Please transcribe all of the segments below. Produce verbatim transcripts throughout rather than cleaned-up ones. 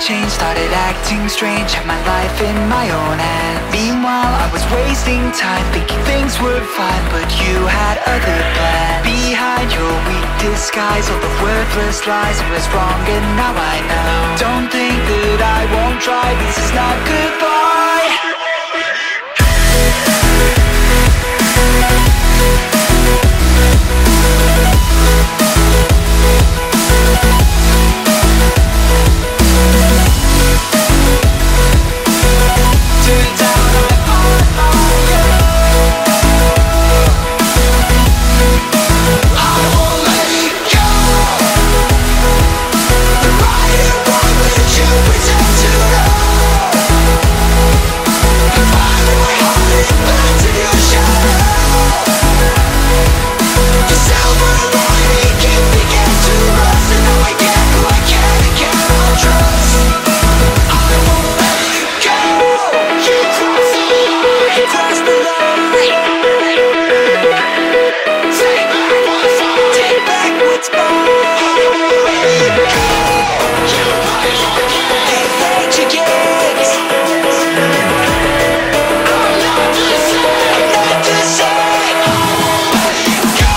changed, started acting strange, had my life in my own hands. Meanwhile, I was wasting time, thinking things were fine, but you had other plans. Behind your weak disguise, all the worthless lies, I was wrong and now I know. Don't think that I won't try, this is not goodbye. Turns out I'm on my own. I won't let you go. The right and wrong that you pretend to know. I'm finding my heart and back to your shadow. The silver lining can begin to rust, and now I get who I can and cannot trust. I won't let you go. You cross the line, you cross the line. Take back what's mine, take back what's mine. I won't let you go. You fight your game, they played your games. I'm not the same, I'm not the same. I won't let you go.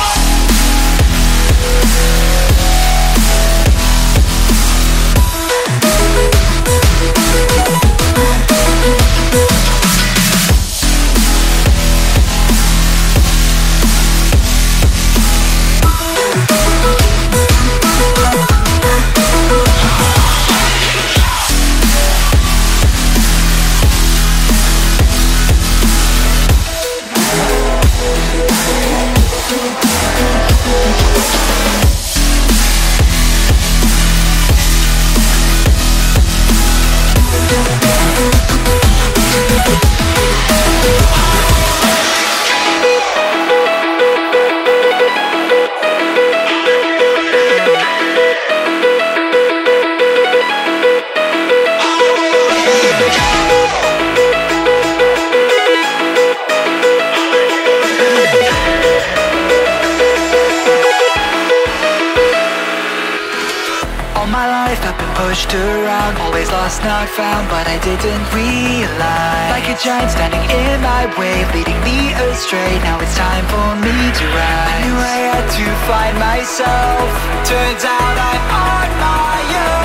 All my life I've been pushed around, always lost, not found, but I didn't realize. Like a giant standing in my way, leading me astray, now it's time for me to rise. I knew I had to find myself, turns out I'm on my own.